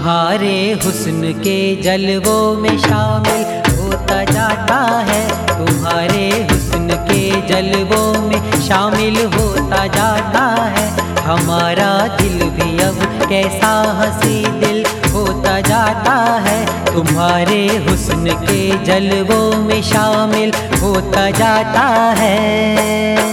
तुम्हारे हुस्न के जलवों में शामिल होता जाता है, तुम्हारे हुस्न के जलवों में शामिल होता जाता है। हमारा दिल भी अब कैसा हंसी दिल होता जाता है, तुम्हारे हुस्न के जलवों में शामिल होता जाता है।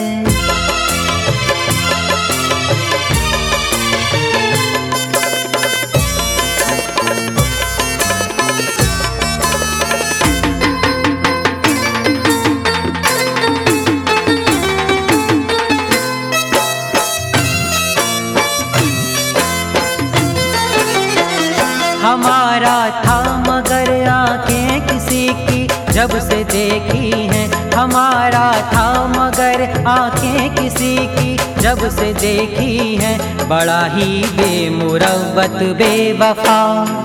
हमारा था मगर आंखें किसी की जब से देखी हैं, हमारा था मगर आंखें किसी की जब से देखी हैं। बड़ा ही बेमुरव्वत बेवफा,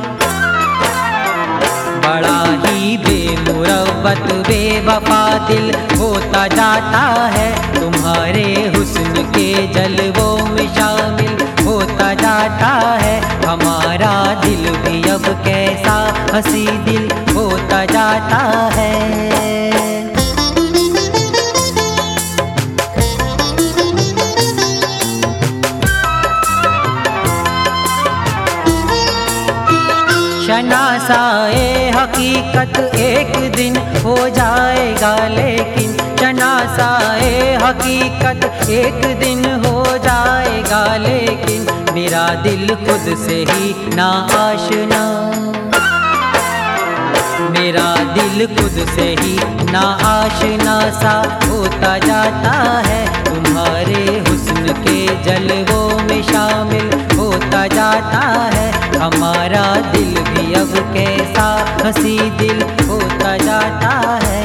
बड़ा ही बेमुरव्वत बेवफा दिल होता जाता है, तुम्हारे हुस्न के जलवों में शामिल होता जाता है। हमारा दिल भी अब कैसा हंसी दिल होता जाता है। शनासाए हकीकत एक दिन हो जाएगा, लेकिन शनासाए हकीकत एक दिन हो जाएगा, लेकिन मेरा दिल खुद से ही ना आशना, मेरा दिल खुद से ही ना आशना सा होता जाता है, तुम्हारे हुस्न के जलवों में शामिल होता जाता है। हमारा दिल भी अब कैसा हंसी दिल होता जाता है।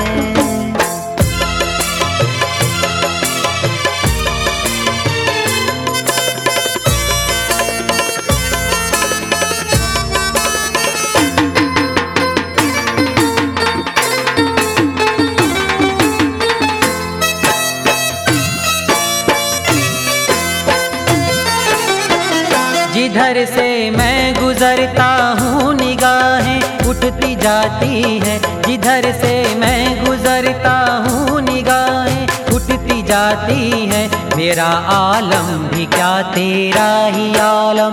जिधर से मैं गुजरता हूँ निगाहें उठती जाती हैं, जिधर से मैं गुजरता हूँ निगाहें उठती जाती हैं। मेरा आलम भी क्या तेरा ही आलम,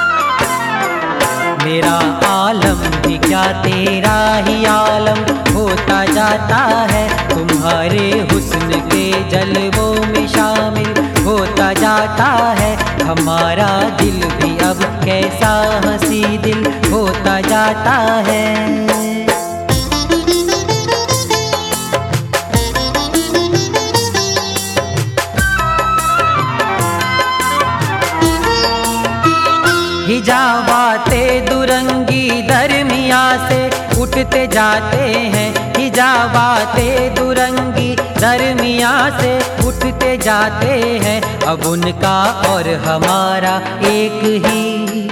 मेरा आलम भी क्या तेरा ही आलम होता जाता है, तुम्हारे हुस्न के जलवों में शामिल होता जाता है। हमारा दिल भी अब कैसा हंसी दिल होता जाता है। हिजाबाते दुरंगी दरमिया से उठते जाते हैं, हिजाबाते दुरंगी दरमिया से उठते जाते हैं। अब उनका और हमारा एक ही,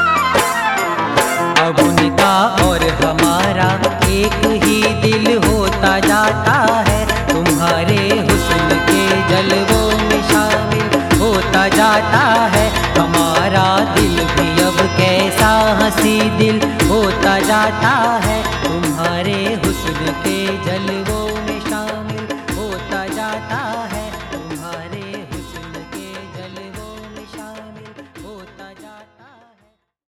अब उनका और हमारा एक ही दिल होता जाता है, तुम्हारे हुस्न के जलवों में शामिल होता जाता है। हमारा दिल भी अब कैसा हंसी दिल होता जाता है, तुम्हारे हुस्न के जलवों